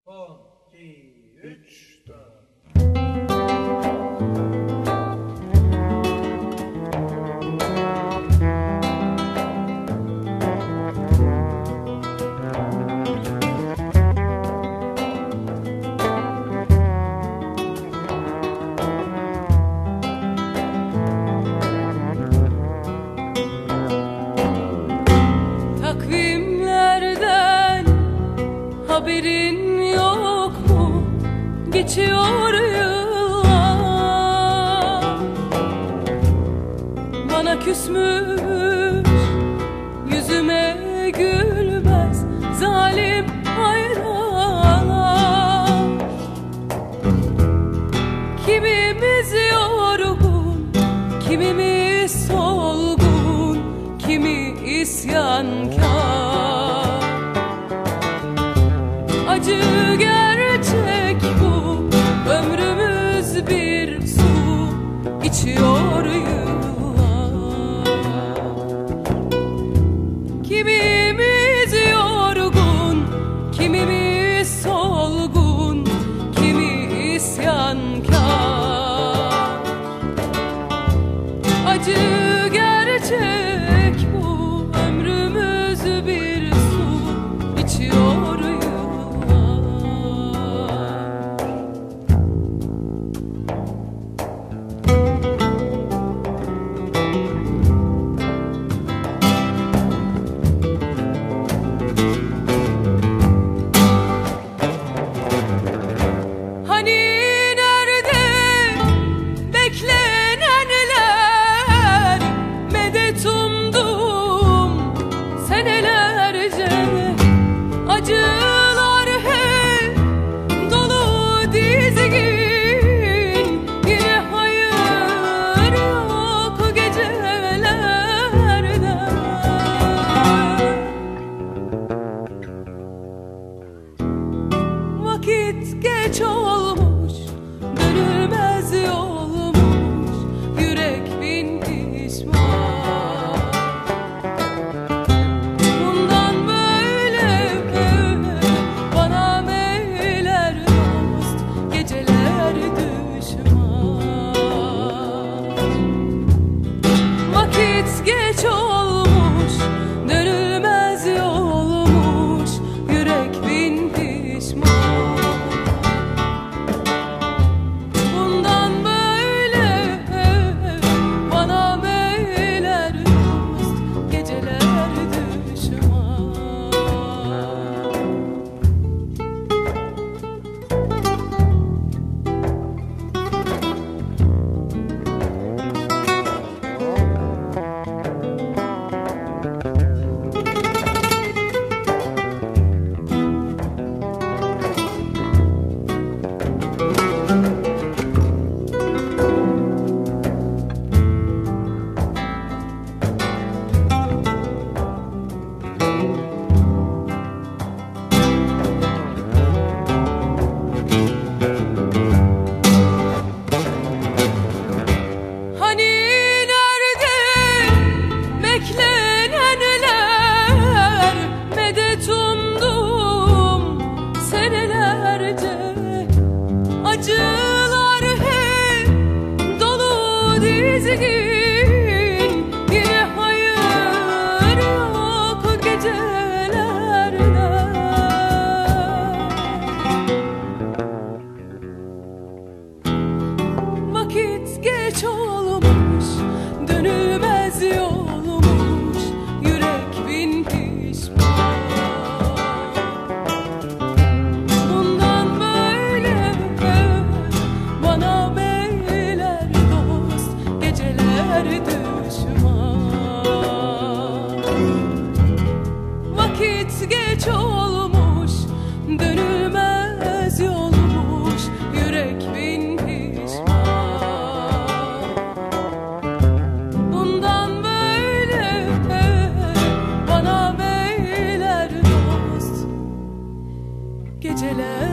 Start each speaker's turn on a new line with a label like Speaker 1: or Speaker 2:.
Speaker 1: 10, 2, 3, 4.
Speaker 2: Takvimlerden haberin yok mu? Geçiyor yıllar, bana küsmüş, yüzüme gülmez zalim aynalar. Kimimiz yorgun, kimimiz solgun, kimi isyankar. Acı gerçek bu, ömrümüz bir su içiyor yıllar. Kimimiz yorgun, kimimiz solgun, kimi isyankar. Acı gerçek bu, ömrümüz bir su içiyor yıllar. Hani nerede beklenenler, medet umdum senelerce. Acılar hep dolu dizgin, yine hayır yok gecelerde. Vakit geç olmuş, dönülmez yolmuş, yürek bin pişman. Bundan böyle bana meyler dost, geceler düşman. Vakit geç olmuş, dönülmez yolmuş, yürek bin pişman. Bundan böyle bana meyler dost, geceler düşman. Hani nerede beklenenler, medet umdum senelerce. Acılar hep dolu dizgin, yine hayır yok gecelerde. Vakit geç olmuş, dönülmez yolmuş, yürek bin pişman. Bundan böyle bana beyler dost, geceler düşman. Vakit geç olmuş, dönülmez yolmuş, yürek bin pişman. Bundan böyle bana beyler dost, geceler